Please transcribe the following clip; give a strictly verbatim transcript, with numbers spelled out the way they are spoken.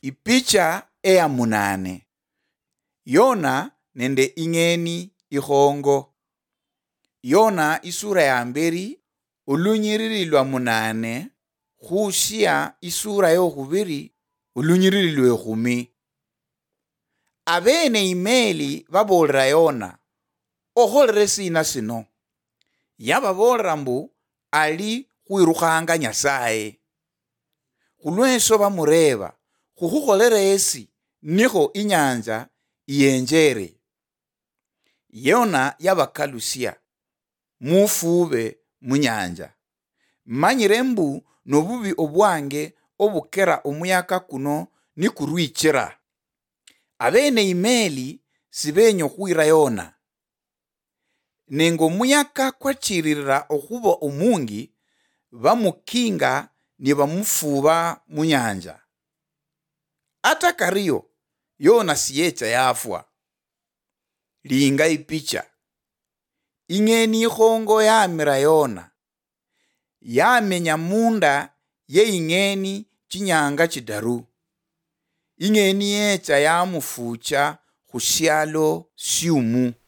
Ipicha eya munane. Yona nende ingeni ihongo. Yona isura ya mberi ulunyirililwa munane hushia isura yo hubiri ulunyirililwe humi. Abene imeli babolra Yona oholere sina sino. Yababolra mbu ali huiruhanga Nyasaye. Hulwenso bamureba huhuholere esi niho inyanja iyenjere. Yona yabakalusia mufube munyanja. Manyire mbu nobubi obwange obukera omuyaka kuno ni kurwichira. Abene imeli sibenyo huira Yona. Nengo muyaka kwachirira ohubo omungi bamukinga ni bamufuba munyanja. Ata kariyo Yona siyecha yafwa. Linga ipicha. Ingeni ihongo yamira Yona. Yamenya munda ye ingeni chinyanga chidaru. Ingeni yecha yamufucha husialo siumu.